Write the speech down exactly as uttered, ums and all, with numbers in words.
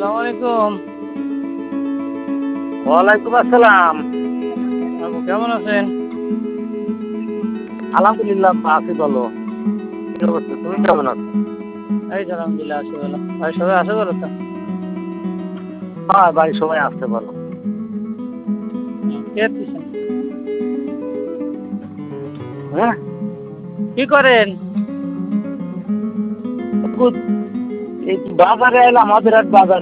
আসসালামু আলাইকুম। ওয়ালাইকুম আসসালাম। আপু কেমন আছেন? আলহামদুলিল্লাহ আছি ভালো। কি অবস্থা? তুমি কেমন আছো? এই তো আলহামদুলিল্লাহ আছি ভালো। ভাই সবাই আছে ভালো তো? হ্যাঁ, বাড়ির সবাই আসতে ভালো। হুম, কে আছেন? হ্যাঁ, কি করেন? এই বাজারে এলাম, আমাদের বাজারে।